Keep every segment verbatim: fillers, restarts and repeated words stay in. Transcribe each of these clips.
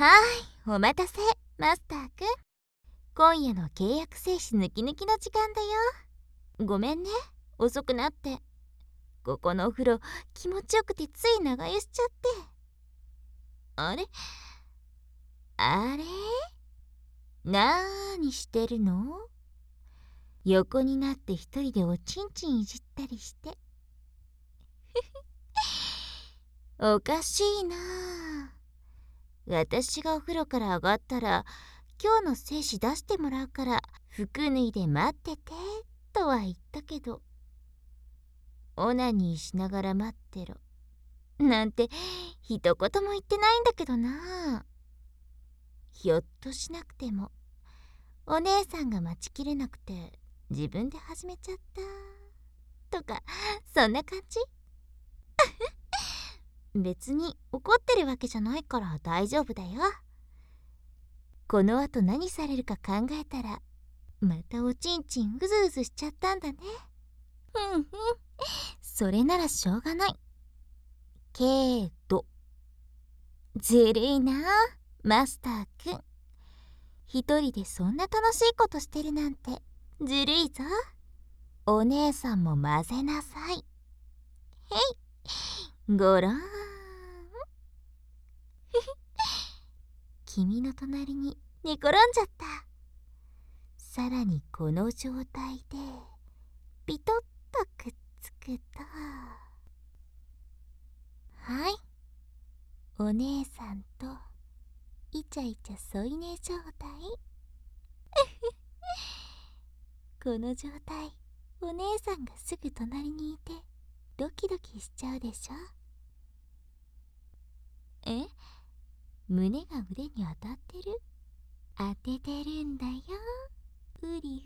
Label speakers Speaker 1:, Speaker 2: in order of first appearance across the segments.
Speaker 1: ーい、お待たせ、マスターくん。今夜の契約精子抜き抜きの時間だよ。ごめんね、遅くなって。ここのお風呂気持ちよくてつい長湯しちゃって。あれあれなーにしてるの？横になって一人でおちんちんいじったりして。おかしいなあ。私がお風呂から上がったら今日の精子出してもらうから服脱いで待っててとは言ったけど、オナニーしながら待ってろなんて一言も言ってないんだけどな。ひょっとしなくてもお姉さんが待ちきれなくて自分で始めちゃったとか、そんな感じ。別に怒ってるわけじゃないから大丈夫だよ。このあと何されるか考えたらまたおちんちんうずうずしちゃったんだね。うんうん、それならしょうがない。けどずるいなマスターくん。一人でそんな楽しいことしてるなんてずるいぞ。お姉さんも混ぜなさい。へい、ごらん。君の隣に寝転んじゃった。さらにこの状態でピトッとくっつくと、はい、お姉さんとイチャイチャ添い寝状態。この状態、お姉さんがすぐ隣にいてドキドキしちゃうでしょ。え、胸が腕に当たってる？当ててるんだよ。うりうり。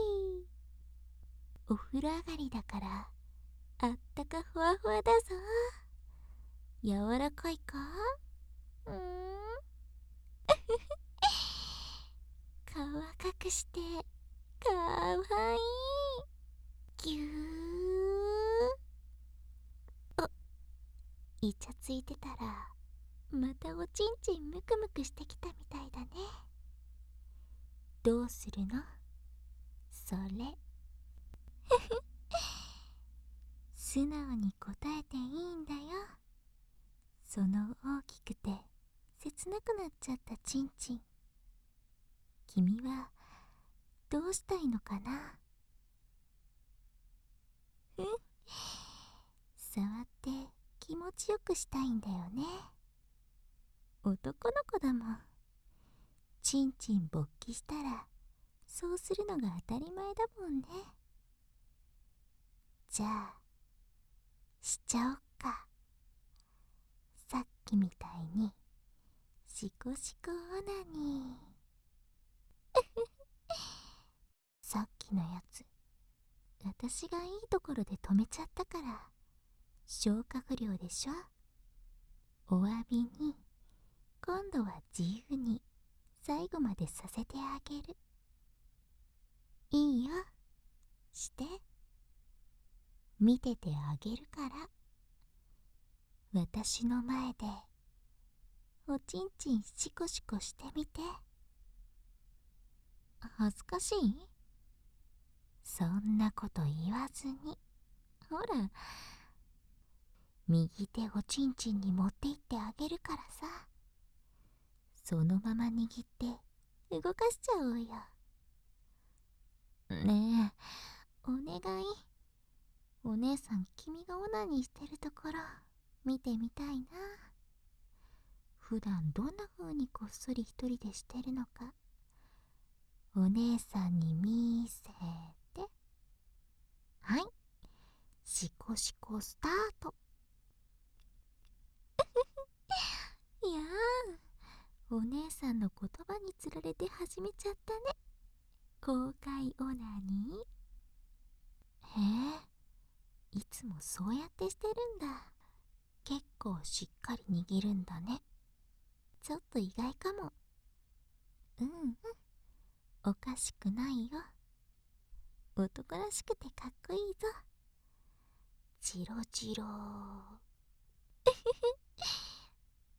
Speaker 1: お風呂上がりだからあったかふわふわだぞ。柔らかいか？うーん顔赤くしてかわいい。ぎゅー。お、イチャついてたらまたおちんちんムクムクしてきたみたいだね。どうするのそれ。素直に答えていいんだよ。その大きくて切なくなっちゃったちんちん、君はどうしたいのかな。ふん、触って気持ちよくしたいんだよね。男の子だもん。ちんちん勃起したらそうするのが当たり前だもんね。じゃあしちゃおっか。さっきみたいにシコシコオナニー。さっきのやつ私がいいところで止めちゃったから消化不良でしょ。お詫びに今度は自由に最後までさせてあげる。いいよ、して見ててあげるから。私の前でおちんちんシコシコしてみて。恥ずかしい？そんなこと言わずに。ほら、右手おちんちんに持って行ってあげるからさ。そのまま握って動かしちゃおうよ。ねえ、お願い。お姉さん、君がオナニーしてるところ見てみたいな。普段どんな風にこっそり一人でしてるのかお姉さんに見せて。はい、シコシコスタート。いやー、お姉さんの言葉につられて始めちゃったね。公開オナニー。へえ、いつもそうやってしてるんだ。結構しっかり握るんだね。ちょっと意外かも。うんうん、おかしくないよ。男らしくてかっこいいぞ。ジロジロ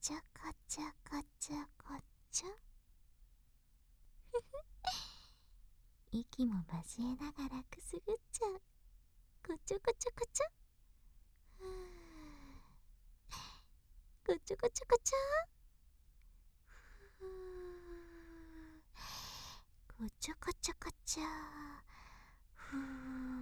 Speaker 1: ちゃこちゃこちゃこちゃ。息も交えながらくすぐっちゃう。こちょこちょこちょ。ふーこちょこちょこちょ。ふーこちょこちょこちょ。ふー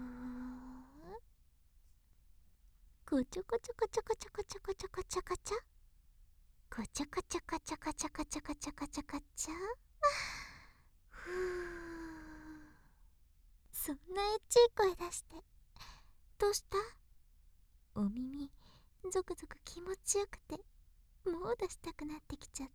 Speaker 1: こちょこちょこちょこちょこちょこちょこちょこちょ。こちょこちょこちょこちょこちょこちょこちょこちょ。ふーそんなエッチい声出して。どうした？お耳ゾクゾク気持ちよくてもう出したくなってきちゃった。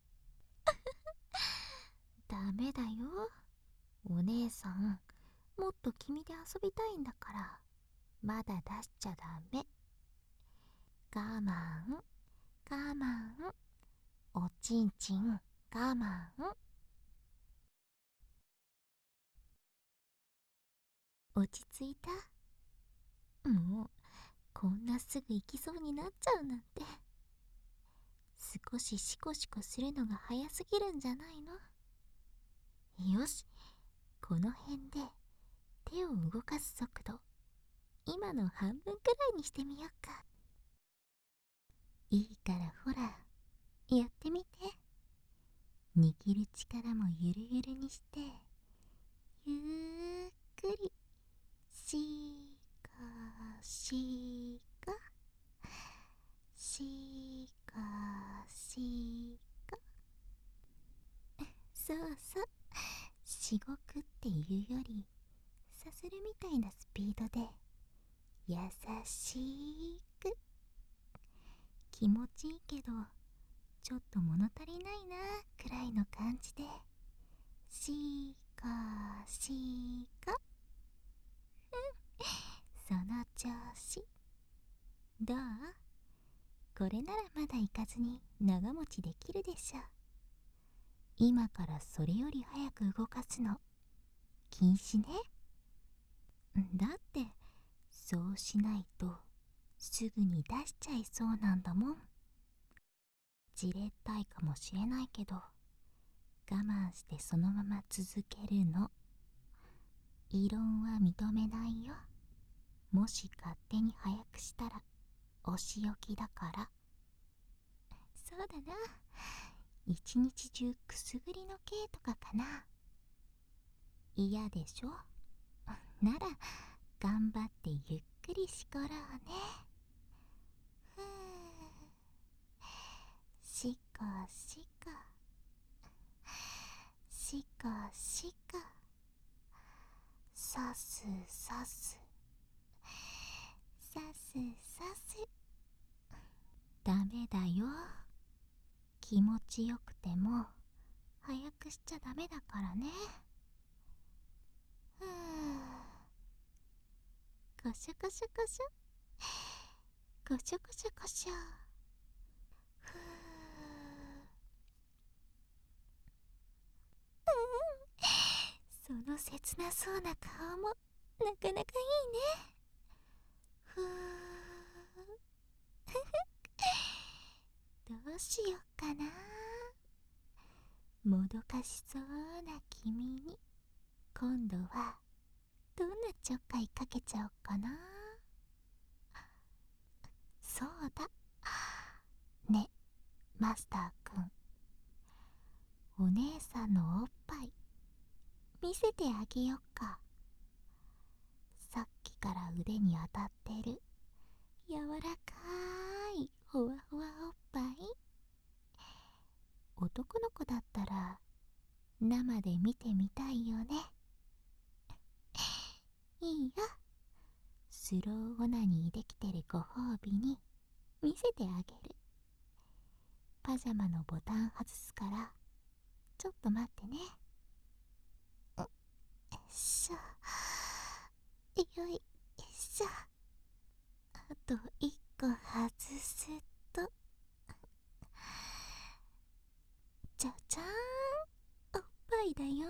Speaker 1: ダメだよお姉さん、もっと君で遊びたいんだからまだ出しちゃダメ。我慢我慢、おちんちん我慢。落ち着いた？もうこんなすぐ行きそうになっちゃうなんて。少しシコシコするのが早すぎるんじゃないの？よし、この辺で手を動かす速度今の半分くらいにしてみようか。いいからほらやってみて。握る力もゆるゆるにしてゆっくりしこしこしこしこ。そうそう、しごくっていうよりさするみたいなスピードで優しく。気持ちいいけどちょっと物足りないなくらいの感じでしこしこ。その調子。どう？これならまだ行かずに長持ちできるでしょ。今からそれより早く動かすの禁止ね。だってそうしないとすぐに出しちゃいそうなんだもん。じれったいかもしれないけど我慢してそのまま続けるの。異論は認めないよ。もし勝手に早くしたらお仕置きだから。そうだな、一日中くすぐりの刑とかかな。嫌でしょ？なら頑張ってゆっくりしころうね。ふーしこしこしこしこ、さすさすさすさす。ダメだよ、気持ちよくても早くしちゃダメだからね。ふーこしょこしょこしょこしょこしょこしょ。ふーその切なそうな顔もなかなかいいね。ふーどうしよっかな。もどかしそうな君に今度はどんなちょっかいかけちゃおっかな。そうだね、マスターくん、お姉さんのおっぱい見せてあげよっか。さっきから腕に当たってる柔らかいほわほわおっぱい。男の子だったら生で見てみたいよね。いいよ、スローオナニーできてるご褒美に見せてあげる。パジャマのボタン外すからちょっと待ってね。よいしょよいしょ。あと一個外すとじゃじゃーん、おっぱいだよ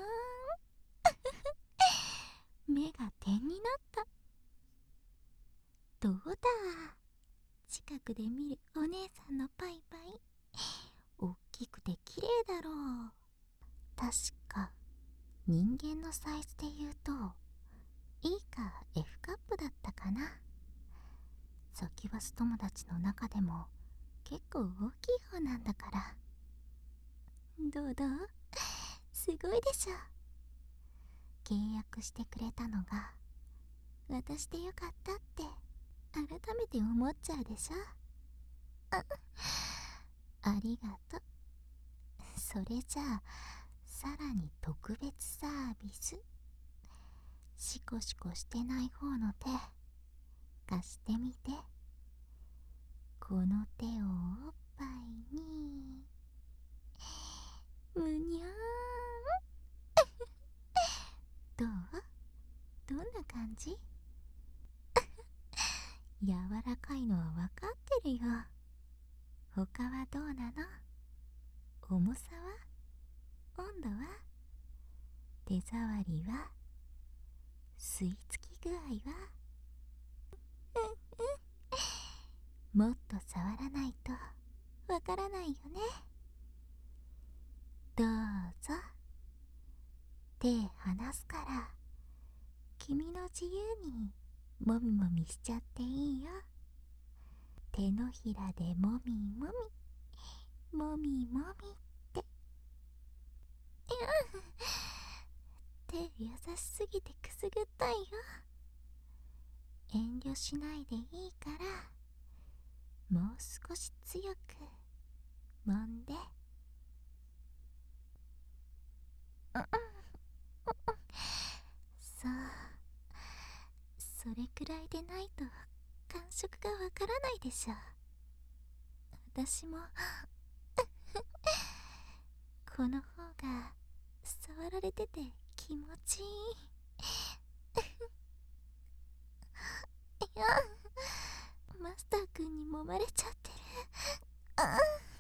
Speaker 1: ーん。目が点になった。どうだ、近くで見るお姉さんのパイパイきくて綺麗だろう。確か人間のサイズで言うと E か F カップだったかな。サキュバス友達の中でも結構大きい方なんだから。どうどう？すごいでしょ。契約してくれたのが私でよかったって改めて思っちゃうでしょ。あ、ありがとう。それじゃあさらに特別サービス。シコシコしてない方の手貸してみて。この手をおっぱいにむにゃーん。どう？どんな感じ？柔らかいのはわかってるよ。他はどうなの？重さは？温度は？手触りは？吸い付き具合は？もっと触らないとわからないよね。どうぞ。手離すから君の自由にもみもみしちゃっていいよ。手のひらでもみもみもみもみって。いや、手優しすぎてくすぐったいよ。遠慮しないでいいからもう少し強く揉んで。うんうん、そう、それくらいでないと感触がわからないでしょ。私もこの方が触られてて気持ちいい。いや、マスター君に揉まれちゃってる。あ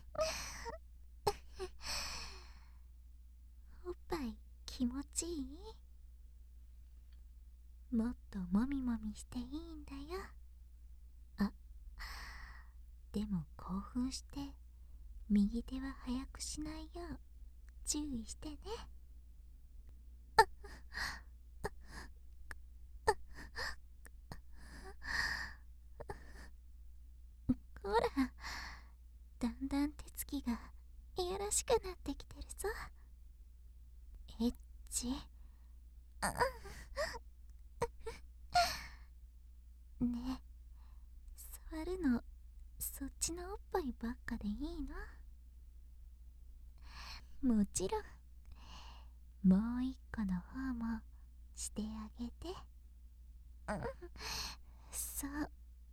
Speaker 1: おっぱい気持ちいい？もっともみもみしていいんだよ。あ、でも興奮して右手は早くしないよう注意してね。ほら、だんだん手つきがいやらしくなってきてるぞ。エッチ。あねえ、触るのそっちのおっぱいばっかでいいの？もちろん。もう一個の方もしてあげて。うん、そう。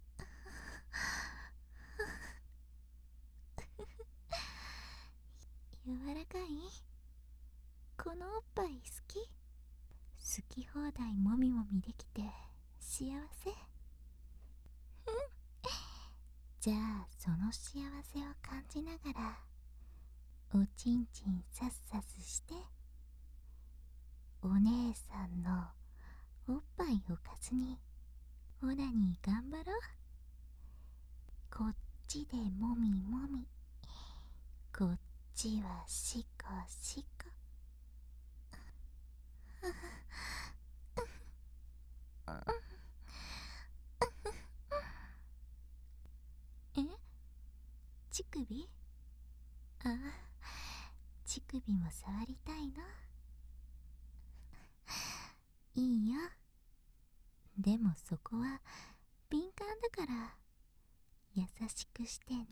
Speaker 1: 柔らかい？このおっぱい好き？好き放題もみもみできて幸せ？じゃあその幸せを感じながらおちんちんさっさすして、お姉さんのおっぱいをかずにオナニー頑張ろう。こっちでもみもみ、こっちはシコシコ。え？乳首？ああ、乳首も触りたいの？いいよ。でもそこは敏感だから優しくしてね。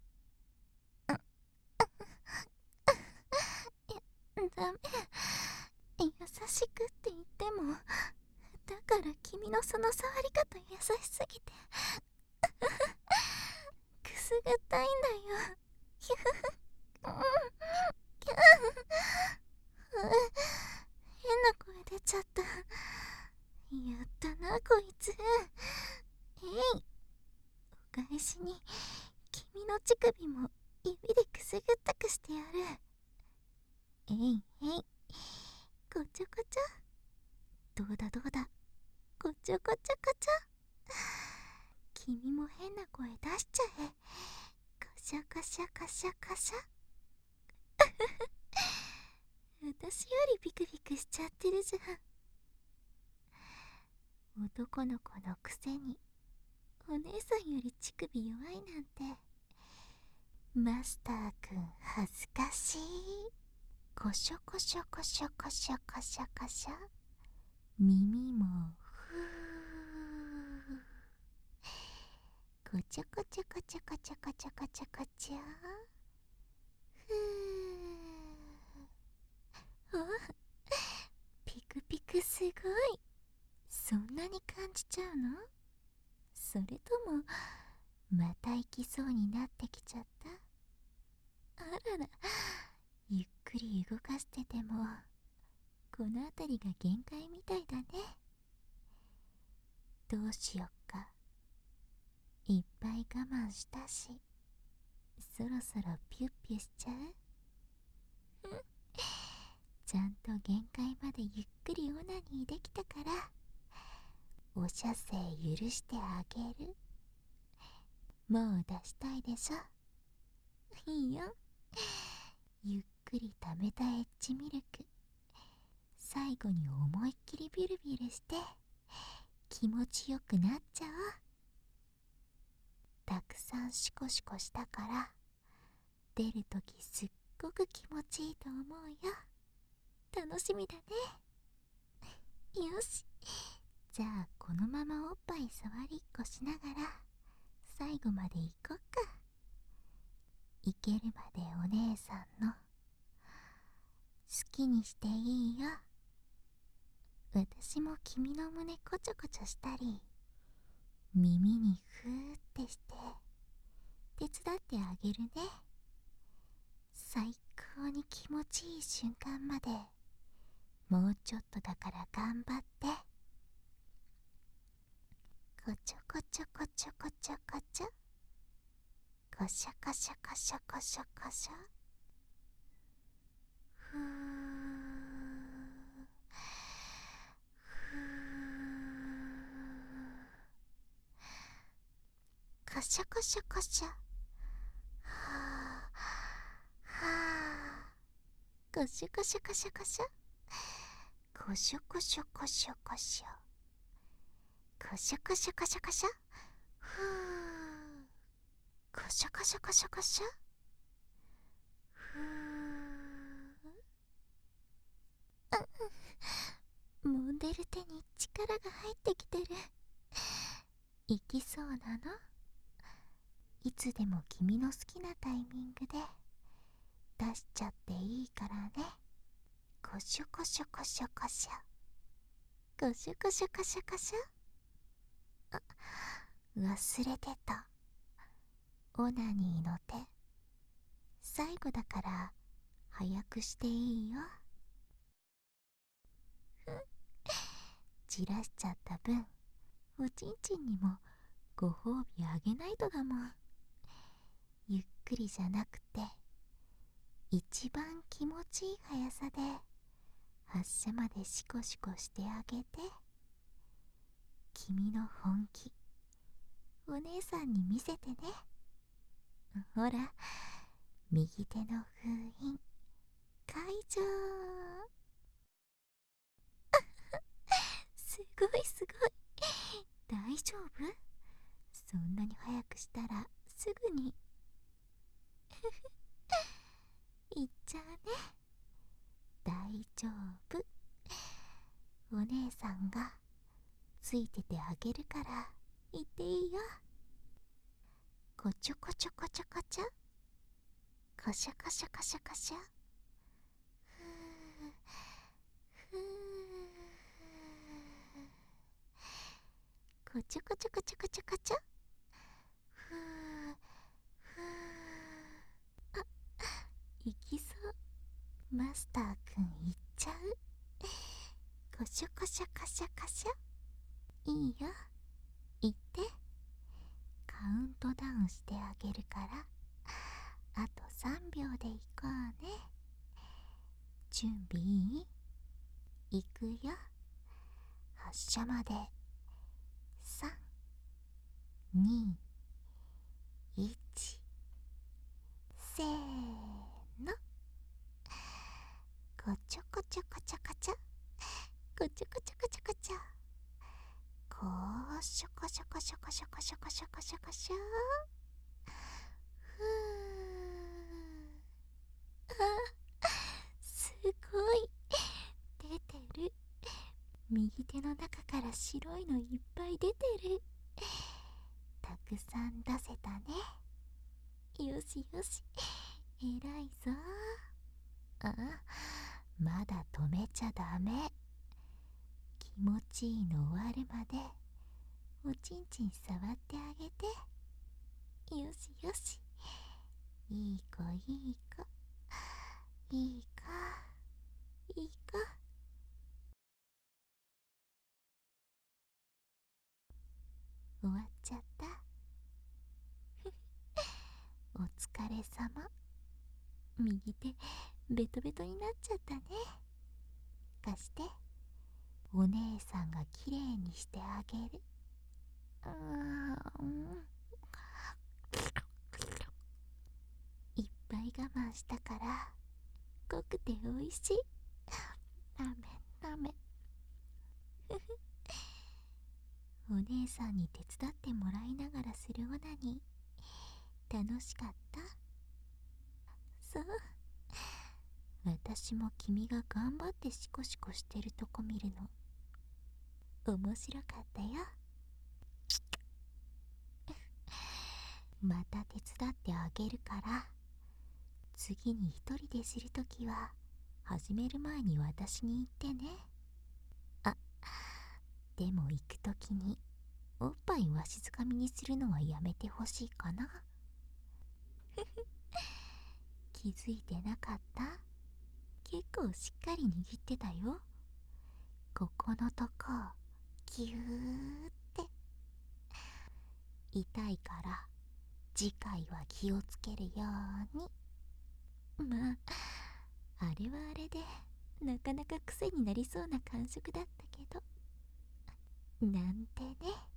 Speaker 1: ダメ。優しくって言っても、だから君のその触り方優しすぎてくすぐったいんだよ。ひゅふふ。きゃ変な声出ちゃった。やったなこいつ。えい、お返しに君の乳首も指でくすぐったくしてやる。えいえい、こちょこちょ。どうだどうだ、こちょこちょこちょ。君も変な声出しちゃえ。こしょこしょこしょこしょ。 私よりビクビクしちゃってるじゃん。男の子のくせにお姉さんより乳首弱いなんて。マスターくん恥ずかしい。こしょこしょこしょこしょこしょこしょ。耳もふー。こちょこちょこちょこちょこちょこちょこちょ。ふー。あ、ピクピクすごい。そんなに感じちゃうの？それともまた行きそうになってきちゃった？あらら、ゆっくり動かしててもこの辺りが限界みたいだね。どうしよっか。いっぱい我慢したし、そろそろピュッピュしちゃう？ちゃんと限界までゆっくりオナニーできたからお射精許してあげる。もう出したいでしょ？いいよ。ゆっくり溜めたエッジミルク、最後に思いっきりビュルビュルして気持ちよくなっちゃおう。たくさんシコシコしたから出るときすっごく気持ちいいと思うよ。楽しみだね。よし、じゃあこのままおっぱい触りっこしながら最後まで行こっか。行けるまでお姉さんの好きにしていいよ。私も君の胸こちょこちょしたり耳にふーってして手伝ってあげるね。最高に気持ちいい瞬間までもうちょっとだから頑張って。こちょこちょこちょこちょこちょ。こしょこしょこしょこしょこしょ。ふーふー。こしょこしょこしょ。はあはあ。こしょこしょこしょこしょ。こしょこしょこしょこしょ。こしょこしょこしょこしょ。ふー。こしょこしょこしょこしょ。ふー。揉んでる手に力が入ってきてる。行きそうなの？いつでも君の好きなタイミングで出しちゃっていいからね。こしょこしょこしょこしょ。こしょこしょこしょこしょ。あ、忘れてた。オナニーの手最後だから早くしていいよ。じらしちゃった分おちんちんにもご褒美あげないとだもん。ゆっくりじゃなくて一番気持ちいい速さで発射までシコシコしてあげて。君の本気お姉さんに見せてね。ほら、右手の封印解除。すごいすごい。大丈夫？そんなに早くしたらすぐにいっちゃうね。大丈夫。お姉さんがついててあげるから言っていいよ。こちょこちょこちょこちょ。こしょこしょこしょこしょ。ふーふー。こちょこちょこちょこちょこちょ。ふーふー。あ、行きそう。マスターくん行っちゃう。こしょこしょこしょこしょ。いいよ、行って。カウントダウンしてあげるからあとさんびょうで行こうね。準備いい？行くよ。発射までさん、に、いち、せーの。 コショコショコショコショコショ。ふー。あ、すごい出てる。右手の中から白いのいっぱい出てる。たくさん出せたね。よしよし、えらいぞ。あ、まだ止めちゃダメ。気持ちいいの終わるまでおちんちん触ってあげて。よしよし、いい子いい子、いい子いい子。終わっちゃった。お疲れさま。右手ベトベトになっちゃったね。貸して。お姉さんがきれいにしてあげる。うーん、いっぱい我慢したから濃くておいしい。ダメダメ。お姉さんに手伝ってもらいながらするオナニー楽しかった？そう。私も君が頑張ってシコシコしてるとこ見るの面白かったよ。また手伝ってあげるから、次に一人でするときは始める前に私に言ってね。あ、でも行くときにおっぱいわしづかみにするのはやめてほしいかな。気づいてなかった？結構しっかり握ってたよ。ここのとこギューって。痛いから次回は気をつけるように。まあ、あれはあれでなかなか癖になりそうな感触だったけど、なんてね。